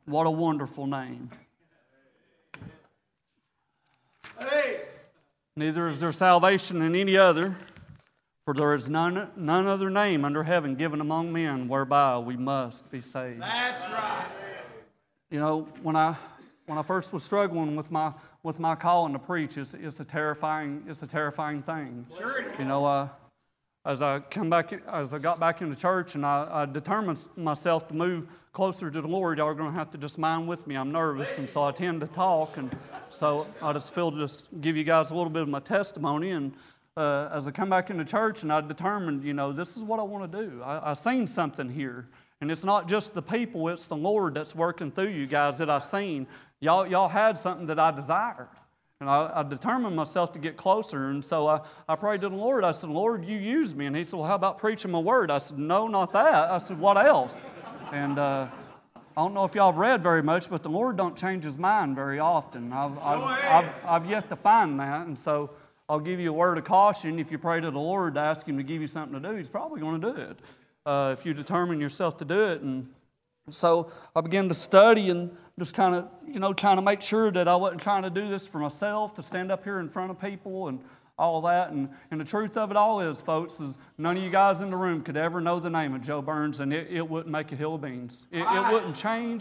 What a wonderful name. Hey. Neither is there salvation in any other, for there is none other name under heaven given among men whereby we must be saved. That's right. You know, when I first was struggling with my calling to preach, it's a terrifying thing. Sure it is. You know, as I got back into church and I determined myself to move closer to the Lord, y'all are going to have to just mind with me. I'm nervous, and so I tend to talk, and so I just feel to just give you guys a little bit of my testimony. And as I come back into church, and I determined, you know, this is what I want to do. I seen something here, and it's not just the people; it's the Lord that's working through you guys that I've seen. Y'all had something that I desired. And I determined myself to get closer, and so I prayed to the Lord. I said, Lord, you use me. And he said, well, how about preaching my word? I said, no, not that. I said, what else? And I don't know if y'all have read very much, but the Lord don't change his mind very often. I've yet to find that, and so I'll give you a word of caution. If you pray to the Lord to ask him to give you something to do, he's probably going to do it if you determine yourself to do it. And so I began to study and just kind of make sure that I wasn't trying to do this for myself, to stand up here in front of people and all that. And the truth of it all is, folks, is none of you guys in the room could ever know the name of Joe Burns, and it wouldn't make a hill of beans. It wouldn't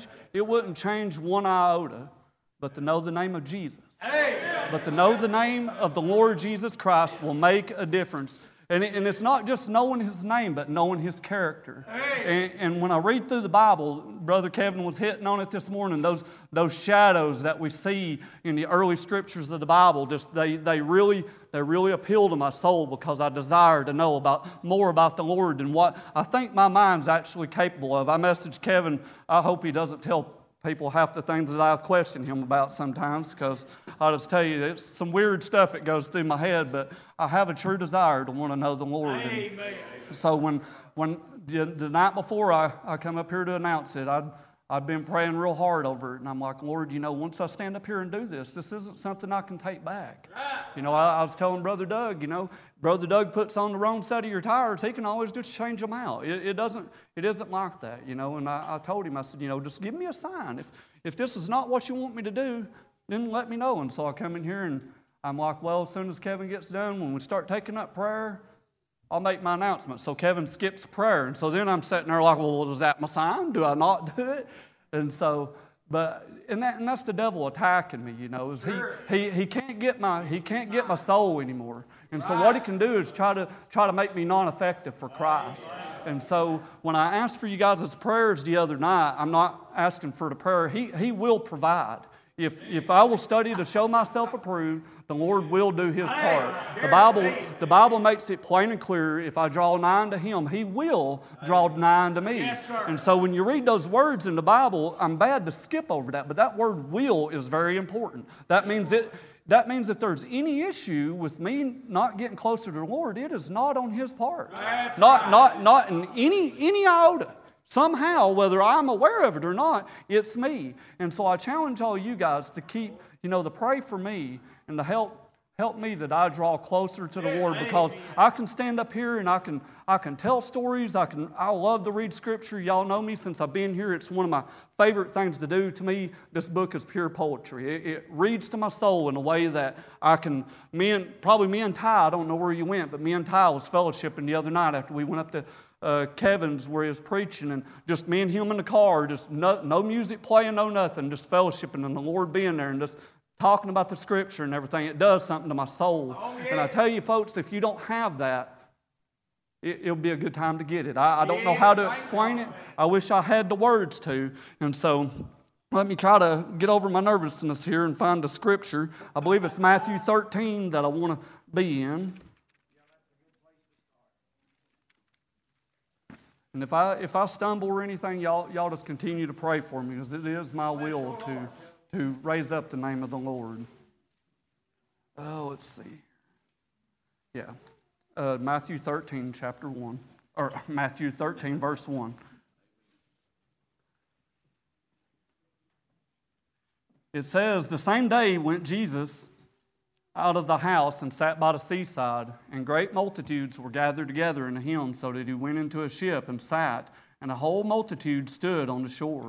change one iota, but to know the name of Jesus. But to know the name of the Lord Jesus Christ will make a difference. And it's not just knowing his name, but knowing his character. And when I read through the Bible, Brother Kevin was hitting on it this morning, those shadows that we see in the early scriptures of the Bible, just they really appeal to my soul, because I desire to know more about the Lord than what I think my mind's actually capable of. I messaged Kevin, I hope he doesn't tell people half the things that I question him about sometimes, because I'll just tell you, it's some weird stuff that goes through my head, but I have a true desire to want to know the Lord. Amen. So when the night before I come up here to announce it, I'd been praying real hard over it, and I'm like, Lord, you know, once I stand up here and do this isn't something I can take back. You know, I was telling Brother Doug, you know, Brother Doug puts on the wrong set of your tires, he can always just change them out. It isn't like that, you know, and I told him, I said, you know, just give me a sign. If this is not what you want me to do, then let me know. And so I come in here and I'm like, well, as soon as Kevin gets done, when we start taking up prayer, I'll make my announcement. So Kevin skips prayer. And so then I'm sitting there like, well, is that my sign? Do I not do it? And so, and that's the devil attacking me, you know. Is he can't get my soul anymore. And so what he can do is try to make me non-effective for Christ. And so when I asked for you guys' prayers the other night, I'm not asking for the prayer. He will provide. If I will study to show myself approved, the Lord will do his part. The Bible makes it plain and clear, if I draw nigh unto him, he will draw nigh unto me. Yes, sir. And so when you read those words in the Bible, I'm bad to skip over that, but that word will is very important. That means if there's any issue with me not getting closer to the Lord, it is not on his part. Not in any iota. Somehow, whether I'm aware of it or not, it's me. And so I challenge all you guys to keep, you know, to pray for me and to help me that I draw closer to the Lord, because I can stand up here and I can tell stories. I love to read Scripture. Y'all know me since I've been here. It's one of my favorite things to do. To me, this book is pure poetry. It reads to my soul in a way that I can. Me and Ty, I don't know where you went, but me and Ty was fellowshipping the other night after we went up to Kevin's where he was preaching, and just me and him in the car, just no music playing, no nothing, just fellowshipping and the Lord being there and just talking about the Scripture and everything. It does something to my soul. Oh, yeah. And I tell you, folks, if you don't have that, it'll be a good time to get it. I don't know how to explain it. I wish I had the words to. And so let me try to get over my nervousness here and find the Scripture. I believe it's Matthew 13 that I want to be in. And if I stumble or anything, y'all just continue to pray for me, because it is my will to raise up the name of the Lord. Oh, let's see. Yeah. Matthew 13, chapter 1. Or Matthew 13, verse 1. It says, the same day went Jesus out of the house and sat by the seaside, and great multitudes were gathered together unto him, so that he went into a ship and sat, and a whole multitude stood on the shore.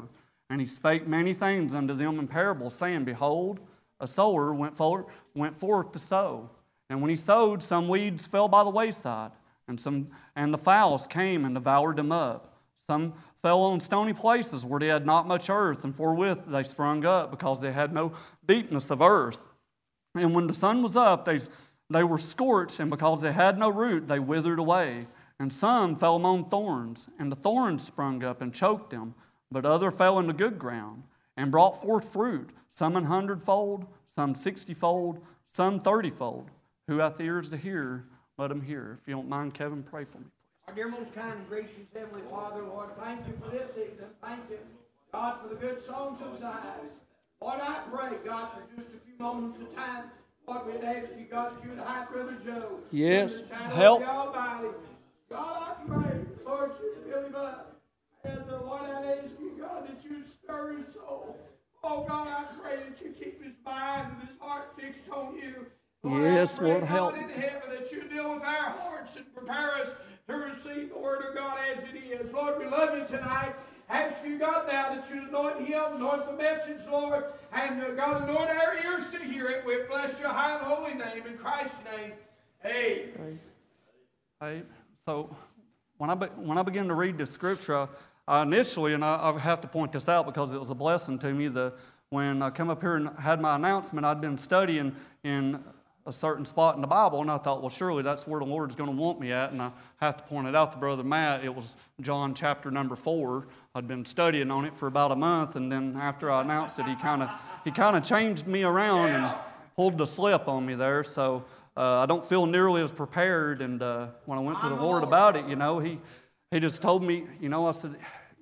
And he spake many things unto them in parables, saying, Behold, a sower went forth to sow. And when he sowed, some weeds fell by the wayside, and the fowls came and devoured them up. Some fell on stony places where they had not much earth, and forthwith they sprung up, because they had no deepness of earth. And when the sun was up, they were scorched, and because they had no root, they withered away. And some fell among thorns, and the thorns sprung up and choked them. But other fell into good ground, and brought forth fruit, some 100-fold, some 60-fold, some 30-fold. Who hath ears to hear, let him hear. If you don't mind, Kevin, pray for me, please. Our dear, most kind and gracious Heavenly Father, Lord, thank you for this evening. Thank you, God, for the good songs of Zion. Lord, I pray, God, for just a few moments of time, Lord, we'd ask you, God, that you would hide Brother Joe. Yes, help. God, I pray, Lord, you fill him up. And Lord, I ask you, God, that you stir his soul. Oh, God, I pray that you keep his mind and his heart fixed on you. Lord, yes, I pray, Lord, help. God in heaven, that you deal with our hearts and prepare us to receive the word of God as it is. Lord, we love you tonight. Ask you, God, now that you anoint him, anoint the message, Lord, and God, anoint our ears to hear it. We bless your high and holy name in Christ's name. Amen. Hey, so when I began to read the scripture, initially, and I have to point this out because it was a blessing to me, when I come up here and had my announcement, I'd been studying in a certain spot in the Bible, and I thought, well, surely that's where the Lord's going to want me at, and I have to point it out to Brother Matt. It was John chapter number 4. I'd been studying on it for about a month, and then after I announced it, he kind of changed me around and pulled the slip on me there, so I don't feel nearly as prepared, and when I went to the Lord about it, He just told me, I said,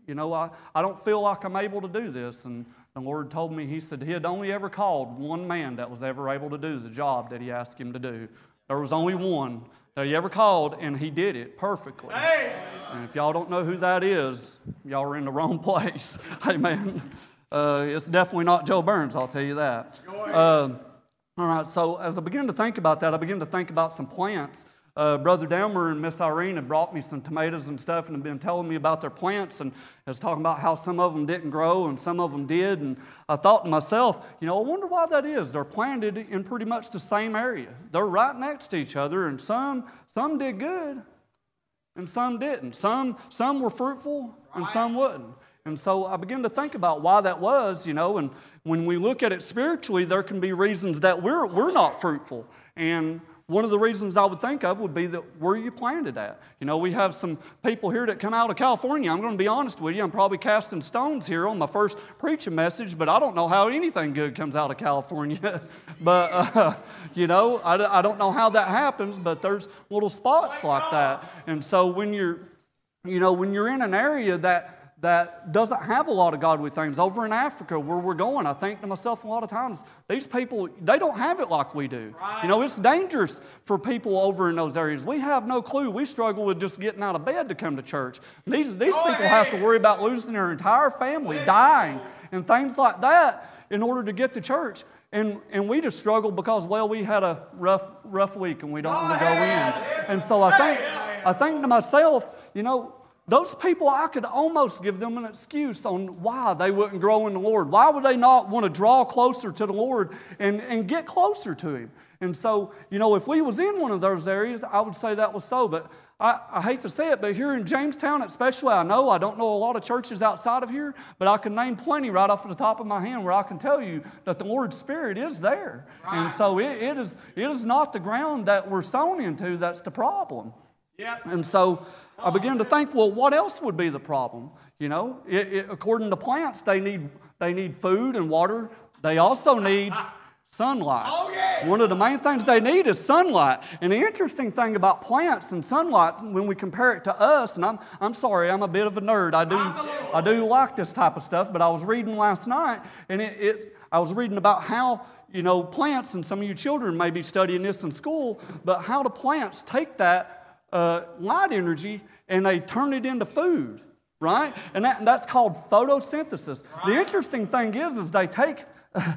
I don't feel like I'm able to do this. And the Lord told me, he said he had only ever called one man that was ever able to do the job that he asked him to do. There was only one that he ever called, and he did it perfectly. Hey. And if y'all don't know who that is, y'all are in the wrong place. Amen. It's definitely not Joe Burns, I'll tell you that. All right, so as I began to think about that, I began to think about some plants. Brother Delmer and Miss Irene had brought me some tomatoes and stuff and had been telling me about their plants, and was talking about how some of them didn't grow and some of them did. And I thought to myself, I wonder why that is. They're planted in pretty much the same area. They're right next to each other, and some did good and some didn't. Some were fruitful and some wouldn't. And so I began to think about why that was, and when we look at it spiritually, there can be reasons that we're not fruitful. And one of the reasons I would think of would be that where you planted at. We have some people here that come out of California. I'm going to be honest with you. I'm probably casting stones here on my first preaching message, but I don't know how anything good comes out of California. But, I don't know how that happens, but there's little spots like that. And so when you're in an area that doesn't have a lot of godly things. Over in Africa, where we're going, I think to myself a lot of times, these people, they don't have it like we do. Right. It's dangerous for people over in those areas. We have no clue. We struggle with just getting out of bed to come to church. These people have to worry about losing their entire family, dying, and things like that in order to get to church. And we just struggle because, we had a rough week and we don't want to go in. And so I think to myself, those people, I could almost give them an excuse on why they wouldn't grow in the Lord. Why would they not want to draw closer to the Lord and get closer to Him? And so, if we was in one of those areas, I would say that was so. But I hate to say it, but here in Jamestown especially, I don't know a lot of churches outside of here, but I can name plenty right off the top of my hand where I can tell you that the Lord's Spirit is there. Right. And so it is not the ground that we're sown into that's the problem. Yep. And so I began to think, what else would be the problem? According to plants, they need food and water. They also need sunlight. Oh, yeah. One of the main things they need is sunlight. And the interesting thing about plants and sunlight, when we compare it to us, and I'm sorry, I'm a bit of a nerd. I do like this type of stuff, but I was reading last night, and I was reading about how plants, and some of you children may be studying this in school, but how the plants take that light energy and they turn it into food, right? And that's called photosynthesis. Right. The interesting thing is they take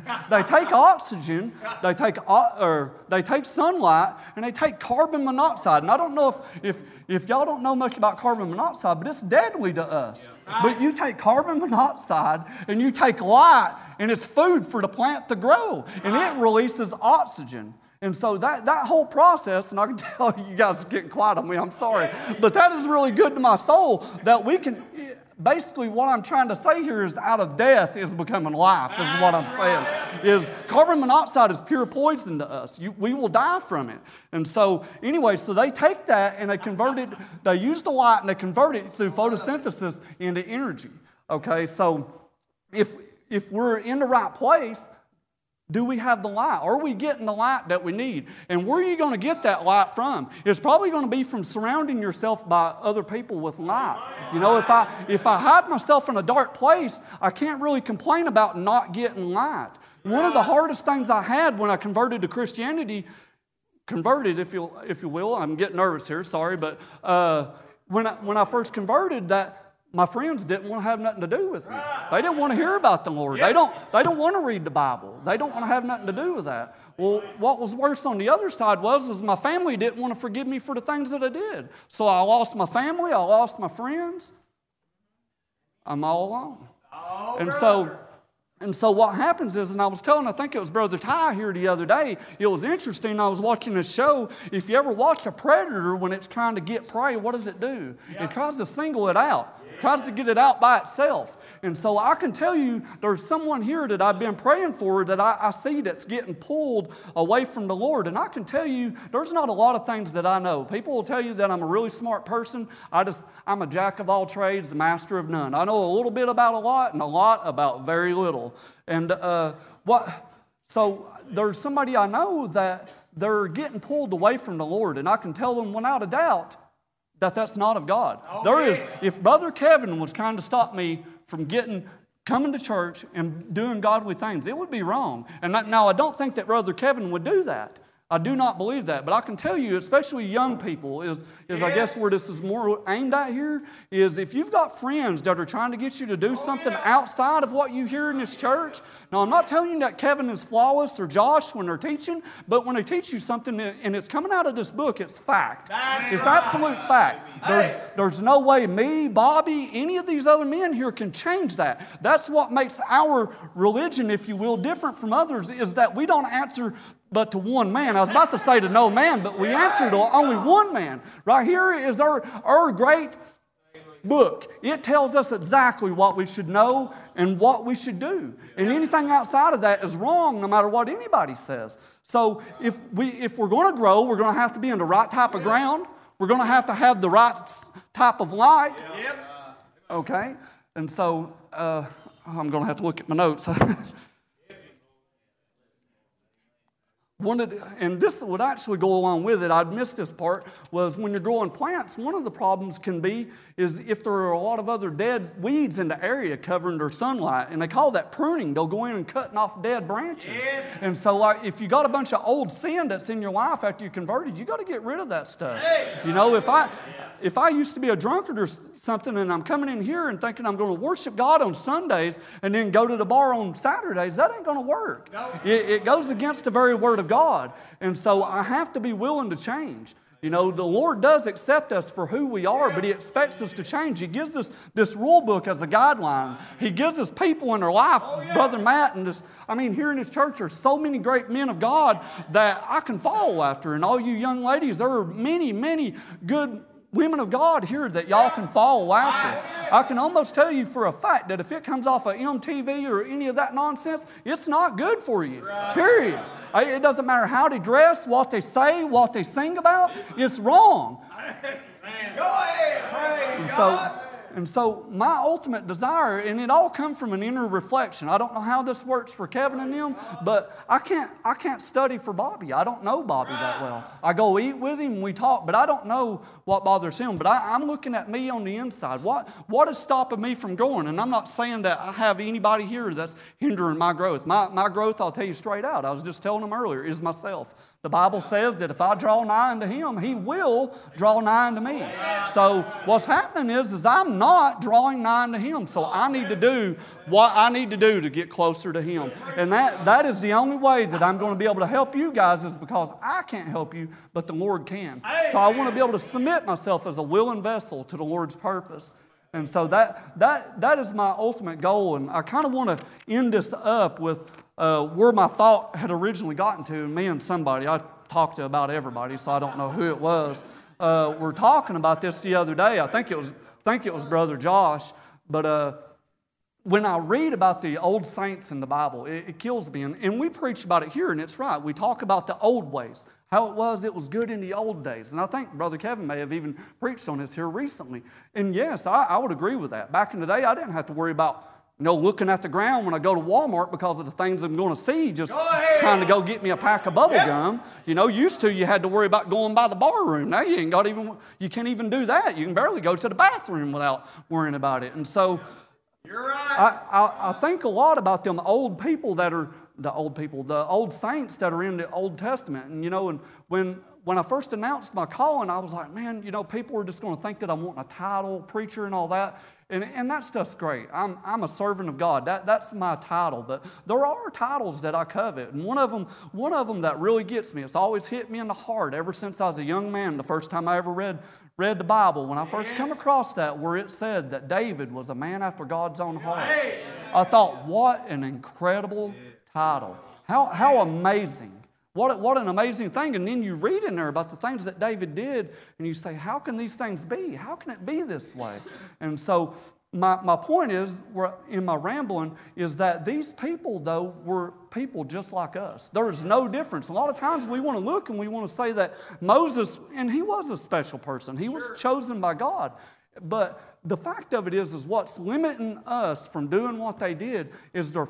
oxygen, they take sunlight, and they take carbon monoxide. And I don't know if if y'all don't know much about carbon monoxide, but it's deadly to us. Yeah. But you take carbon monoxide and you take light, and it's food for the plant to grow, and it releases oxygen. And so that whole process, and I can tell you guys are getting quiet on me, I'm sorry, but that is really good to my soul that we can, basically what I'm trying to say here is out of death is becoming life, is what I'm saying. Is carbon monoxide is pure poison to us. We will die from it. And so anyway, so they take that and they use the light and they convert it through photosynthesis into energy. Okay, so if we're in the right place, do we have the light? Are we getting the light that we need? And where are you going to get that light from? It's probably going to be from surrounding yourself by other people with light. You know, if I hide myself in a dark place, I can't really complain about not getting light. One of the hardest things I had when I converted to Christianity, if you will, I'm getting nervous here, sorry, but when I first converted, that my friends didn't want to have nothing to do with me. They didn't want to hear about the Lord. They don't want to read the Bible. They don't want to have nothing to do with that. Well, what was worse on the other side was my family didn't want to forgive me for the things that I did. So I lost my family. I lost my friends. I'm all alone. And so what happens is, and I was telling, I think it was Brother Ty here the other day, it was interesting, I was watching a show, if you ever watch a predator when it's trying to get prey, what does it do? Yeah. It tries to single it out. Tries to get it out by itself. And so I can tell you there's someone here that I've been praying for that I see that's getting pulled away from the Lord. And I can tell you there's not a lot of things that I know. People will tell you that I'm a really smart person. I'm a jack of all trades, master of none. I know a little bit about a lot and a lot about very little. And so there's somebody I know that they're getting pulled away from the Lord. And I can tell them without a doubt that's not of God. If Brother Kevin was trying to stop me from coming to church and doing godly things, it would be wrong. And now I don't think that Brother Kevin would do that. I do not believe that. But I can tell you, especially young people, is I guess where this is more aimed at here, is if you've got friends that are trying to get you to do something outside of what you hear in this church. Now, I'm not telling you that Kevin is flawless or Josh when they're teaching, but when they teach you something and it's coming out of this book, it's fact. It's absolute fact. There's no way me, Bobby, any of these other men here can change that. That's what makes our religion, if you will, different from others, is that we don't answer but to one man. I was about to say to no man, but we answer to only one man. Right here is our great book. It tells us exactly what we should know and what we should do. And anything outside of that is wrong no matter what anybody says. So if we're going to grow, we're going to have to be in the right type of ground. We're going to have the right type of light. Okay? And so I'm going to have to look at my notes. And this would actually go along with it, I'd missed this part, was when you're growing plants, one of the problems can be is if there are a lot of other dead weeds in the area covering their sunlight, and they call that pruning. They'll go in and cutting off dead branches. Yes. And so if you got a bunch of old sin that's in your life after you converted, you got to get rid of that stuff. Hey. You know, if I used to be a drunkard or something and I'm coming in here and thinking I'm going to worship God on Sundays and then go to the bar on Saturdays, that ain't going to work. No. It goes against the very word of God. And so I have to be willing to change. You know, the Lord does accept us for who we are, but He expects us to change. He gives us this rule book as a guideline. He gives us people in our life, Brother Matt, and here in His church are so many great men of God that I can follow after. And all you young ladies, there are many, many good women of God here that y'all can follow after. I can almost tell you for a fact that if it comes off of MTV or any of that nonsense, it's not good for you, period. It doesn't matter how they dress, what they say, what they sing about, it's wrong. Go ahead, praise God. And so my ultimate desire, and it all comes from an inner reflection. I don't know how this works for Kevin and them, but I can't study for Bobby. I don't know Bobby that well. I go eat with him, we talk, but I don't know what bothers him. But I'm looking at me on the inside. What is stopping me from growing? And I'm not saying that I have anybody here that's hindering my growth. My growth, I'll tell you straight out, I was just telling them earlier, is myself. The Bible says that if I draw nigh unto Him, He will draw nigh unto me. So what's happening is I'm not not drawing nigh unto Him. So I need to do what I need to do to get closer to Him. And that is the only way that I'm going to be able to help you guys, is because I can't help you, but the Lord can. So I want to be able to submit myself as a willing vessel to the Lord's purpose. And so that is my ultimate goal. And I kind of want to end this up with where my thought had originally gotten to. Me and somebody, I talked to about everybody, so I don't know who it was. We're talking about this the other day. I think it was Brother Josh. But when I read about the old saints in the Bible, it kills me. And we preach about it here, and it's right. We talk about the old ways, how it was good in the old days. And I think Brother Kevin may have even preached on this here recently. And yes, I would agree with that. Back in the day, I didn't have to worry about looking at the ground when I go to Walmart because of the things I'm going to see, just trying to go get me a pack of bubble gum. Used to, you had to worry about going by the bar room. Now you can't even do that. You can barely go to the bathroom without worrying about it. And so you're right. I think a lot about them old people that are the old saints that are in the Old Testament. And and when I first announced my calling, I was like, man, people are just going to think that I'm wanting a title, preacher, and all that. And that stuff's great. I'm a servant of God. That's my title. But there are titles that I covet. And one of them that really gets me, it's always hit me in the heart ever since I was a young man, the first time I ever read the Bible. When I first come across that, where it said that David was a man after God's own heart, I thought, what an incredible title. How amazing. What an amazing thing. And then you read in there about the things that David did, and you say, how can these things be? How can it be this way? And so my point is, in my rambling, is that these people, though, were people just like us. There is no difference. A lot of times we want to look and we want to say that Moses, and he was a special person. He was chosen by God. But the fact of it is what's limiting us from doing what they did is our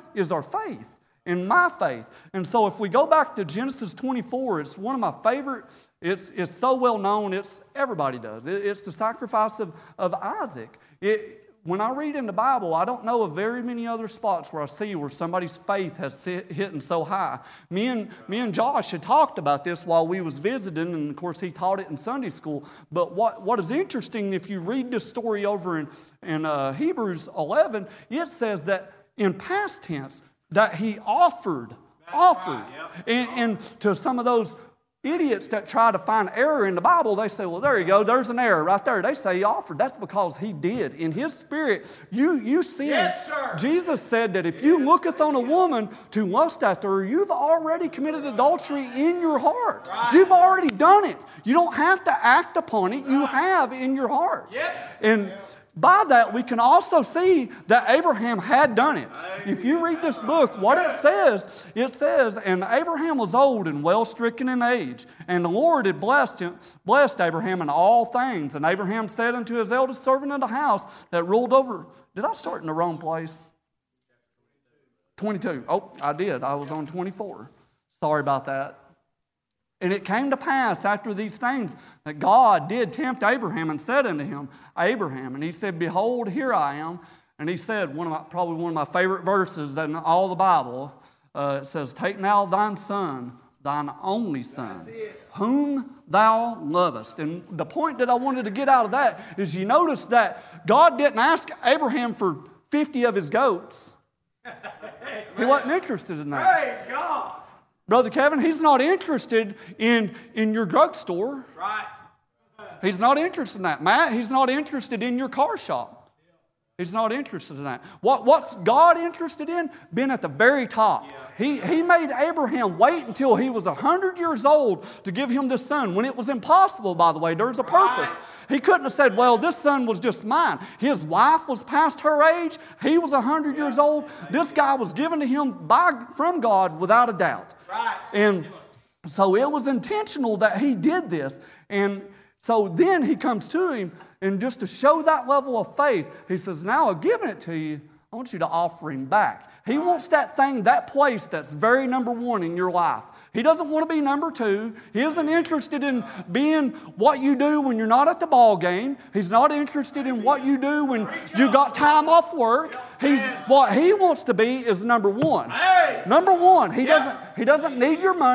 faith. In my faith. And so if we go back to Genesis 24, it's one of my favorite, it's so well known, everybody does. It's the sacrifice of Isaac. When I read in the Bible, I don't know of very many other spots where I see where somebody's faith has hit so high. Me and Josh had talked about this while we was visiting, and of course he taught it in Sunday school. But what is interesting, if you read this story over in Hebrews 11, it says that in past tense, that he offered. And to some of those idiots that try to find error in the Bible, they say, well, there you go, there's an error right there. They say he offered. That's because he did. In his spirit, you sin. Yes, sir. Jesus said that if you looketh on a woman to lust after her, you've already committed adultery in your heart. Right. You've already done it. You don't have to act upon it. You have in your heart. Yep. And by that, we can also see that Abraham had done it. If you read this book, what it says, and Abraham was old and well stricken in age, and the Lord had blessed Abraham in all things. And Abraham said unto his eldest servant in the house that ruled over. Did I start in the wrong place? 22. Oh, I did. I was on 24. Sorry about that. And it came to pass after these things that God did tempt Abraham and said unto him, Abraham, and he said, behold, here I am. And he said, probably one of my favorite verses in all the Bible, it says, take now thine son, thine only son, whom thou lovest. And the point that I wanted to get out of that is you notice that God didn't ask Abraham for 50 of his goats. He wasn't interested in that. Praise God. Brother Kevin, he's not interested in your drugstore. Right. He's not interested in that. Matt, he's not interested in your car shop. He's not interested in that. What's God interested in? Being at the very top. He made Abraham wait until he was 100 years old to give him this son, when it was impossible, by the way. There's a purpose. He couldn't have said, well, this son was just mine. His wife was past her age. He was 100 years old. This guy was given to him from God without a doubt. Right. And so it was intentional that he did this. And so then he comes to him, and just to show that level of faith, he says, now I've given it to you, I want you to offer him back. He wants that thing, that place that's very number one in your life. He doesn't want to be number two. He isn't interested in being what you do when you're not at the ball game. He's not interested in what you do when you got time off work. What he wants to be is number one. Number one. He doesn't need your money.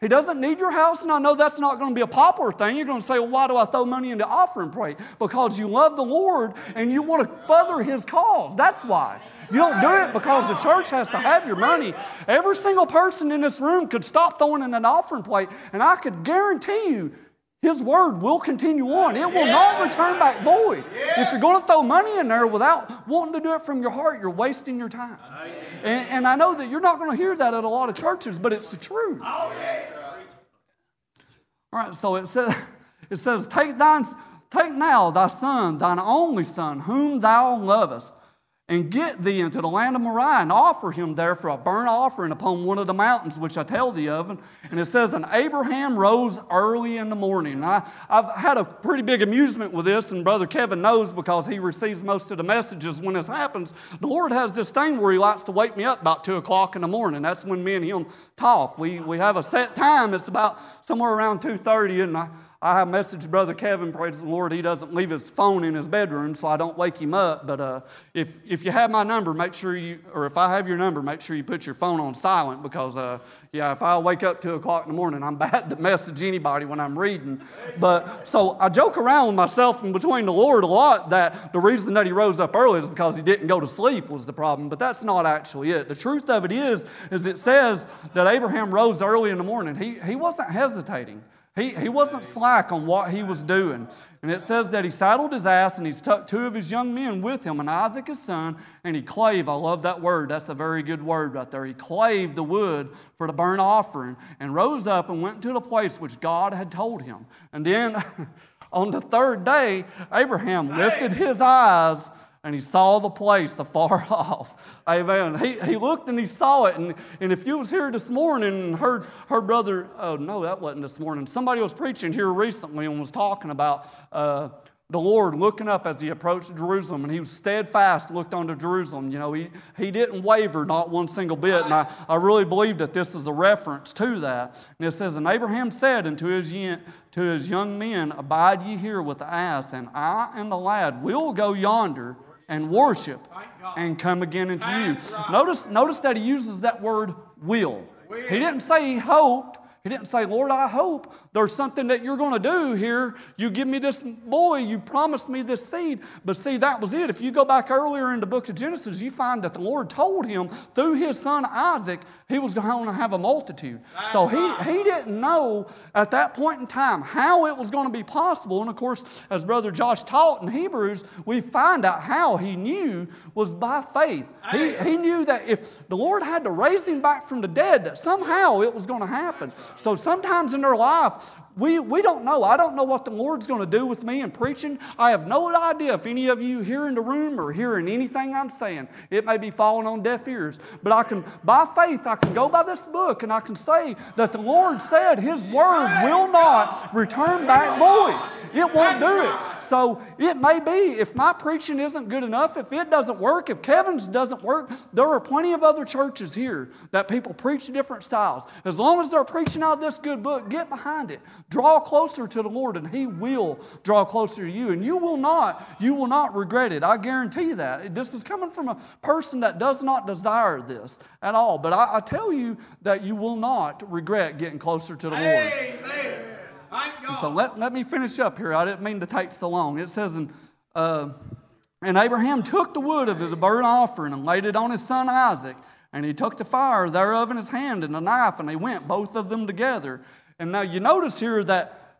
He doesn't need your house, and I know that's not going to be a popular thing. You're going to say, well, why do I throw money into offering plate? Because you love the Lord and you want to further His cause. That's why. You don't do it because the church has to have your money. Every single person in this room could stop throwing in an offering plate, and I could guarantee you His word will continue on. It will not return back void. If you're going to throw money in there without wanting to do it from your heart, you're wasting your time. And I know that you're not going to hear that at a lot of churches, but it's the truth. All right, so it says, take now thy son, thine only son, whom thou lovest, and get thee into the land of Moriah, and offer him there for a burnt offering upon one of the mountains which I tell thee of. And it says, and Abraham rose early in the morning. And I've had a pretty big amusement with this, and Brother Kevin knows because he receives most of the messages when this happens. The Lord has this thing where He likes to wake me up about 2 o'clock in the morning. That's when me and Him talk. We have a set time. It's about somewhere around 2:30, and I have messaged Brother Kevin, praise the Lord, he doesn't leave his phone in his bedroom, so I don't wake him up. But if you have my number, make sure or if I have your number, make sure you put your phone on silent because, if I wake up 2 o'clock in the morning, I'm bad to message anybody when I'm reading. But so I joke around with myself and between the Lord a lot that the reason that He rose up early is because He didn't go to sleep was the problem. But that's not actually it. The truth of it is it says that Abraham rose early in the morning. He wasn't hesitating. He wasn't slack on what he was doing. And it says that he saddled his ass and he took 2 of his young men with him and Isaac his son, and he clave. I love that word. That's a very good word right there. He clave the wood for the burnt offering and rose up and went to the place which God had told him. And then on the 3rd day, Abraham lifted his eyes and he saw the place afar off. Amen. He looked and he saw it. And if you was here this morning and heard Brother, oh no, that wasn't this morning. Somebody was preaching here recently and was talking about the Lord looking up as He approached Jerusalem, and He was steadfast, looked onto Jerusalem. You know, he didn't waver, not one single bit. And I really believe that this is a reference to that. And it says, and Abraham said unto his young men, abide ye here with the ass, and I and the lad will go yonder and worship and come again unto you. Notice that he uses that word will. He didn't say he hoped. He didn't say, Lord, I hope there's something that you're going to do here. You give me this boy. You promised me this seed. But see, that was it. If you go back earlier in the book of Genesis, you find that the Lord told him through his son Isaac, he was going to have a multitude. So he didn't know at that point in time how it was going to be possible. And of course, as Brother Josh taught in Hebrews, we find out how he knew was by faith. He knew that if the Lord had to raise him back from the dead, that somehow it was going to happen. So sometimes in their life, we don't know. I don't know what the Lord's going to do with me in preaching. I have no idea if any of you here in the room are hearing anything I'm saying. It may be falling on deaf ears. But I can, by faith, I can go by this book and I can say that the Lord said His word will not return back void. It won't do it. So it may be, if my preaching isn't good enough, if it doesn't work, if Kevin's doesn't work, there are plenty of other churches here that people preach different styles. As long as they're preaching out this good book, get behind it. Draw closer to the Lord and He will draw closer to you. And you will not regret it. I guarantee you that. This is coming from a person that does not desire this at all. But I tell you that you will not regret getting closer to the Lord. Amen. So let me finish up here. I didn't mean to take so long. It says, and Abraham took the wood of the burnt offering and laid it on his son Isaac, and he took the fire thereof in his hand and a knife, and they went, both of them together. And now you notice here that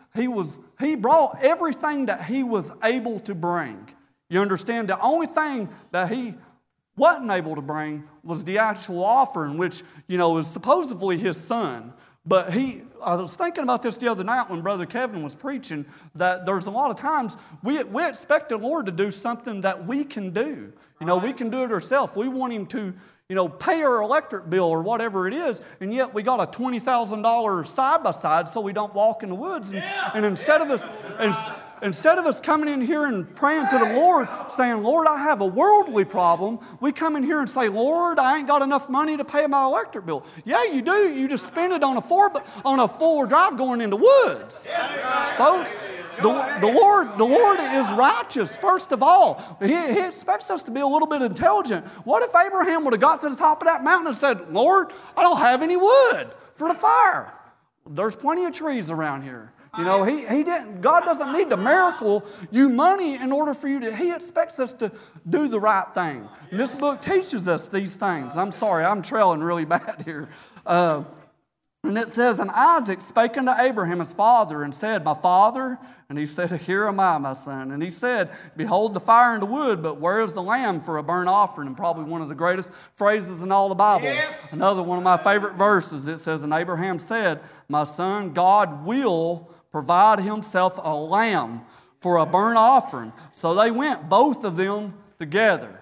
he brought everything that he was able to bring. You understand? The only thing that he wasn't able to bring was the actual offering, which, is supposedly his son. But I was thinking about this the other night when Brother Kevin was preaching, that there's a lot of times we expect the Lord to do something that we can do. We can do it ourselves. We want Him to, pay our electric bill or whatever it is, and yet we got a $20,000 side-by-side so we don't walk in the woods. And instead of us coming in here and praying to the Lord, saying, Lord, I have a worldly problem, we come in here and say, Lord, I ain't got enough money to pay my electric bill. Yeah, you do. You just spend it on a four-wheel drive going into woods. Folks, the Lord is righteous, first of all. He expects us to be a little bit intelligent. What if Abraham would have got to the top of that mountain and said, Lord, I don't have any wood for the fire? There's plenty of trees around here. You know, God doesn't need to miracle you money in order for you to, He expects us to do the right thing. And this book teaches us these things. I'm sorry, I'm trailing really bad here. And it says, and Isaac spake unto Abraham his father and said, My father? And he said, Here am I, my son. And he said, Behold the fire and the wood, but where is the lamb for a burnt offering? And probably one of the greatest phrases in all the Bible. Yes. Another one of my favorite verses, it says, And Abraham said, My son, God will provide himself a lamb for a burnt offering. So they went, both of them together.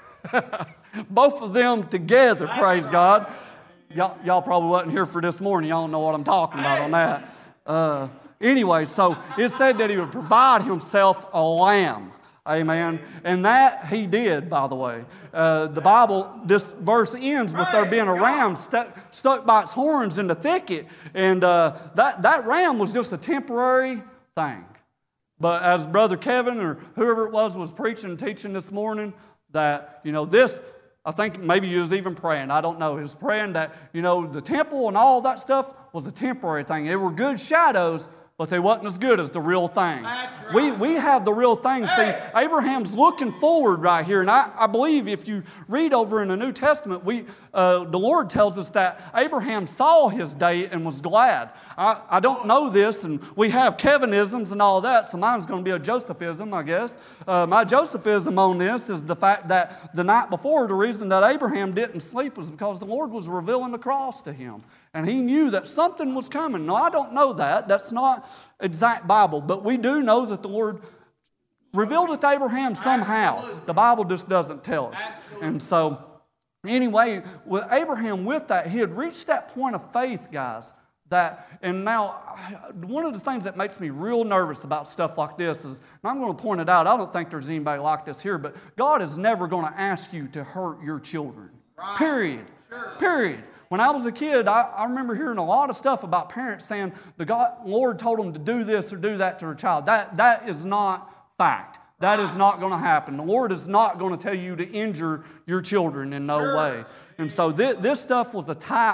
Both of them together, praise God. Y'all probably wasn't here for this morning. Y'all don't know what I'm talking about on that. Anyway, so it said that he would provide himself a lamb. Amen. And that he did, by the way. The Bible, this verse ends with there being a ram stuck by its horns in the thicket. And that ram was just a temporary thing. But as Brother Kevin or whoever it was preaching and teaching this morning, that, you know, this, I think maybe he was even praying. I don't know. He was praying that, you know, the temple and all that stuff was a temporary thing. They were good shadows, but they wasn't as good as the real thing. That's right. We have the real thing. See, Abraham's looking forward right here. And I believe if you read over in the New Testament, the Lord tells us that Abraham saw his day and was glad. I don't know this, and we have Kevinisms and all that, so mine's going to be a Josephism, I guess. My Josephism on this is the fact that the night before, the reason that Abraham didn't sleep was because the Lord was revealing the cross to him. And he knew that something was coming. No, I don't know that. That's not exact Bible. But we do know that the Lord revealed it to Abraham somehow. Absolutely. The Bible just doesn't tell us. Absolutely. And so, anyway, with Abraham with that, he had reached that point of faith, guys. And now, one of the things that makes me real nervous about stuff like this is, and I'm going to point it out, I don't think there's anybody like this here, but God is never going to ask you to hurt your children. Right. Period. Sure. Period. When I was a kid, I remember hearing a lot of stuff about parents saying the Lord told them to do this or do that to their child. That is not fact. That is not going to happen. The Lord is not going to tell you to injure your children in no way. And so this stuff was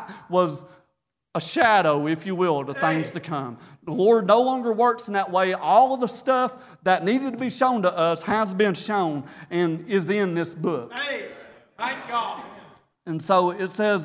a shadow, if you will, to things to come. The Lord no longer works in that way. All of the stuff that needed to be shown to us has been shown and is in this book. Hey, thank God. And so it says,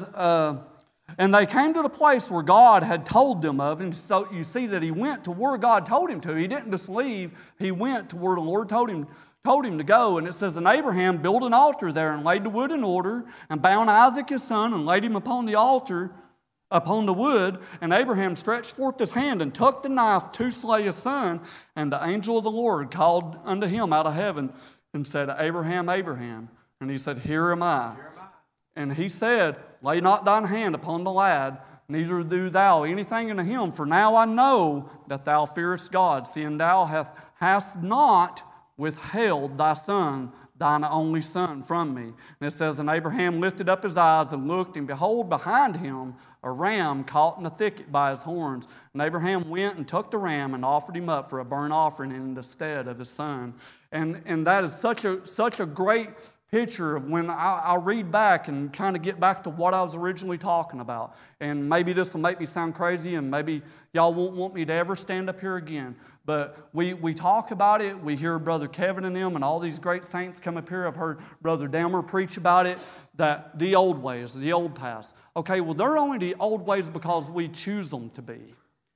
and they came to the place where God had told them of. And so you see that he went to where God told him to. He didn't just leave. He went to where the Lord told him to go. And it says, and Abraham built an altar there and laid the wood in order and bound Isaac his son and laid him upon the altar, upon the wood. And Abraham stretched forth his hand and took the knife to slay his son. And the angel of the Lord called unto him out of heaven and said, Abraham, Abraham. And he said, Here am I. And he said, Lay not thine hand upon the lad, neither do thou anything unto him, for now I know that thou fearest God, seeing thou hast not withheld thy son, thine only son, from me. And it says, And Abraham lifted up his eyes and looked, and behold, behind him a ram caught in the thicket by his horns. And Abraham went and took the ram and offered him up for a burnt offering in the stead of his son. And that is such a great picture of when I'll read back and kind of get back to what I was originally talking about. And maybe this will make me sound crazy, and maybe y'all won't want me to ever stand up here again. But we talk about it. We hear Brother Kevin and them and all these great saints come up here. I've heard Brother Delmer preach about it, that the old ways, the old past. Okay, well, they're only the old ways because we choose them to be.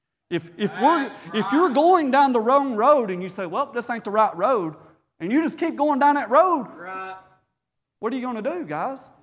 If you're going down the wrong road and you say, well, this ain't the right road, and you just keep going down that road, Right. what are you going to do, guys?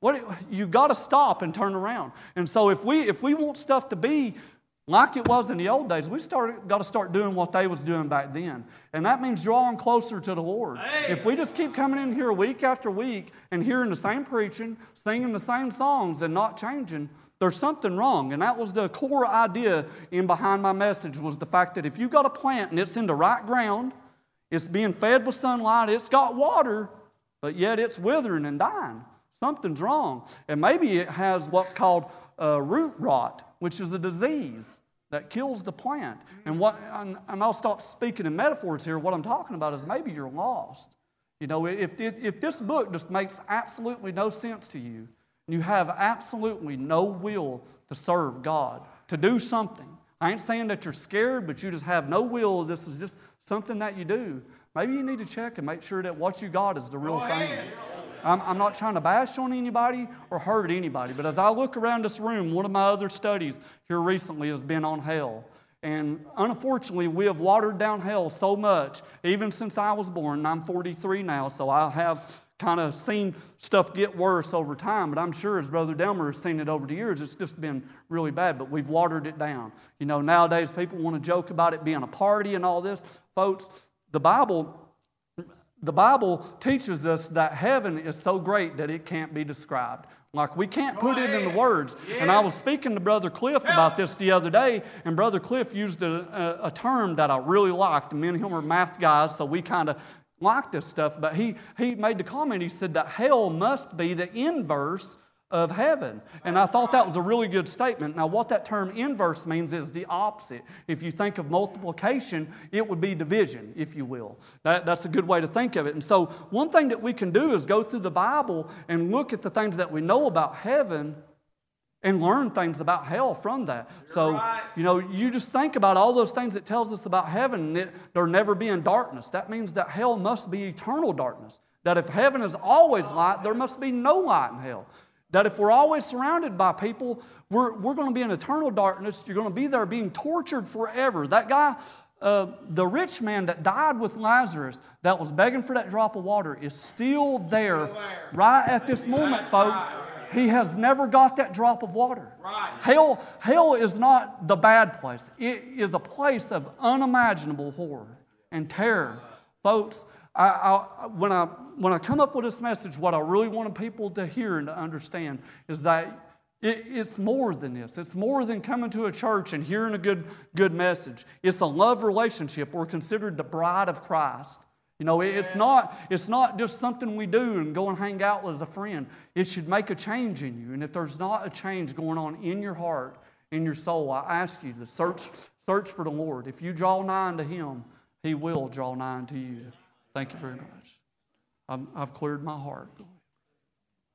You got to stop and turn around. And so if we want stuff to be like it was in the old days, we got to start doing what they was doing back then. And that means drawing closer to the Lord. Hey. If we just keep coming in here week after week and hearing the same preaching, singing the same songs and not changing, there's something wrong. And that was the core idea in behind my message, was the fact that if you got a plant and it's in the right ground, it's being fed with sunlight, it's got water, but yet it's withering and dying. Something's wrong. And maybe it has what's called root rot, which is a disease that kills the plant. And I'll stop speaking in metaphors here. What I'm talking about is maybe you're lost. You know, if this book just makes absolutely no sense to you, and you have absolutely no will to serve God, to do something, I ain't saying that you're scared, but you just have no will. This is just something that you do. Maybe you need to check and make sure that what you got is the real thing. I'm not trying to bash on anybody or hurt anybody, but as I look around this room, one of my other studies here recently has been on hell. And unfortunately, we have watered down hell so much, even since I was born, and I'm 43 now, so I have kind of seen stuff get worse over time, but I'm sure as Brother Delmer has seen it over the years, it's just been really bad, but we've watered it down. You know, nowadays people want to joke about it being a party and all this. Folks, the Bible teaches us that heaven is so great that it can't be described. Like, we can't put it into words. Yes. And I was speaking to Brother Cliff about this the other day, and Brother Cliff used a term that I really liked. Me and him are math guys, so we kind of like this stuff, but he made the comment, he said that hell must be the inverse of heaven. And I thought that was a really good statement. Now, what that term inverse means is the opposite. If you think of multiplication, it would be division, if you will. That's a good way to think of it. And so one thing that we can do is go through the Bible and look at the things that we know about heaven and learn things about hell from that. So, you know, you just think about all those things it tells us about heaven, and there never being darkness. That means that hell must be eternal darkness. That if heaven is always light, there must be no light in hell. That if we're always surrounded by people, we're going to be in eternal darkness. You're going to be there being tortured forever. That guy, the rich man that died with Lazarus, that was begging for that drop of water, is still there right at this moment, folks. He has never got that drop of water. Right. Hell is not the bad place. It is a place of unimaginable horror and terror. Folks, when I come up with this message, what I really wanted people to hear and to understand is that it's more than this. It's more than coming to a church and hearing a good message. It's a love relationship. We're considered the bride of Christ. You know, it's not just something we do and go and hang out with a friend. It should make a change in you. And if there's not a change going on in your heart, in your soul, I ask you to search for the Lord. If you draw nigh unto Him, He will draw nigh unto you. Thank you very much. I've cleared my heart.